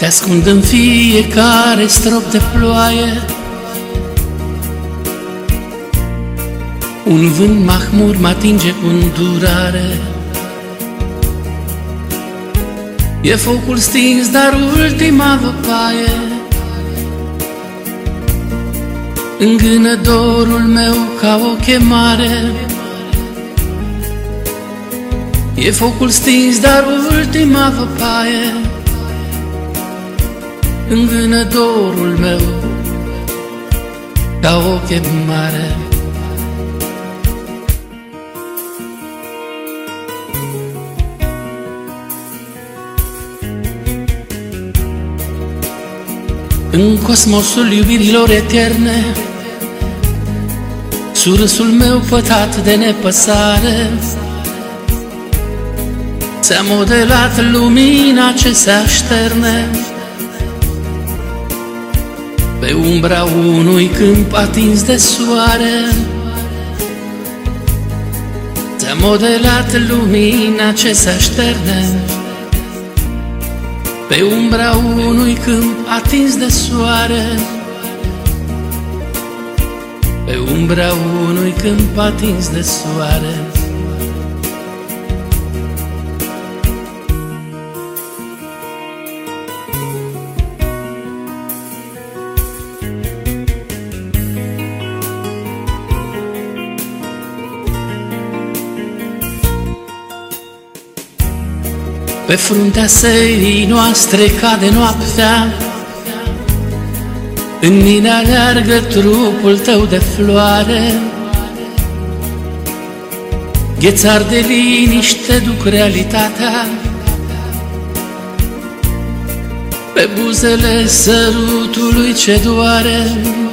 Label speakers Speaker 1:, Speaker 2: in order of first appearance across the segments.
Speaker 1: Te ascund în fiecare strop de ploaie. Un vânt mahmur mă atinge cu îndurare. E focul stins, dar ultima văpaie îngână dorul meu ca o chemare. E focul stins, dar ultima văpaie îngână dorul meu ca o chemare. În cosmosul iubirilor eterne, surâsul meu pătat de nepăsare, ți-a modelat lumina ce se așterne pe umbra unui câmp atins de soare. Ți-a modelat lumina ce se așterne pe umbra unui câmp atins de soare. Pe umbra unui câmp atins de soare. Pe fruntea serii noastre cade noaptea, în mine aleargă trupul tău de floare. Ghețar de liniște duc realitatea pe buzele sărutului ce doare.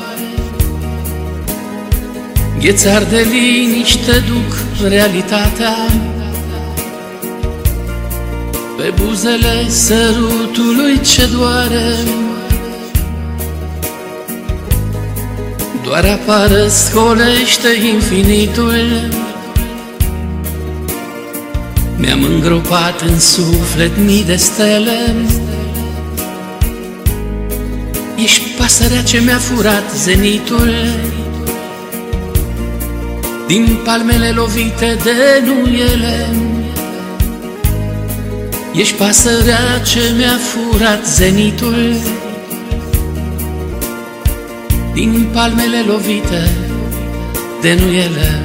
Speaker 1: Ghețar de liniște duc realitatea pe buzele sărutului ce doare. Doar apară scolește infinitul. Mi-am îngropat în suflet mii de stele. Ești pasărea ce mi-a furat zenitul din palmele lovite de nuiele. Ești pasărea ce mi-a furat zenitul din palmele lovite de nuiele.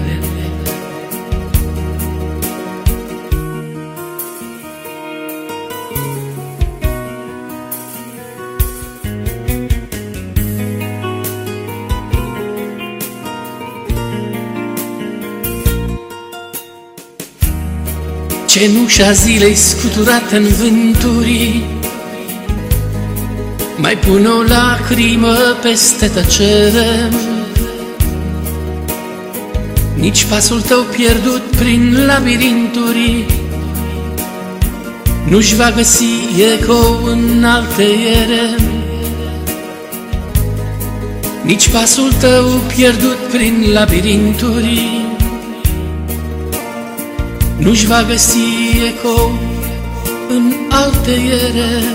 Speaker 1: Cenușa zilei scuturată în vânturi mai pune o lacrimă peste tăcere. Nici pasul tău pierdut prin labirinturi nu-și va găsi ecou în alte iere. Nici pasul tău pierdut prin labirinturi nu-și va găsi ecou în alte iere.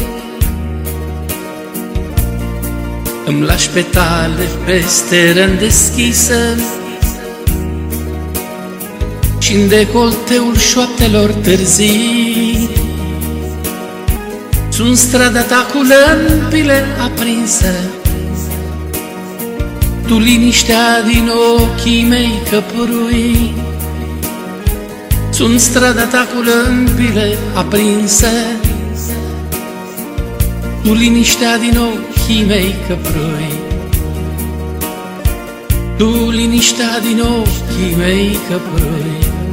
Speaker 1: Îmi lași petale peste rând deschisă și-n decolteul șoaptelor târzii sunt strada ta cu lămpile aprinse. Tu liniștea din ochii mei căprui. Sunt strada ta cu lămpile aprinse. Tu liniștea din ochii mei căprui. Tu liniștea din ochii mei căprui.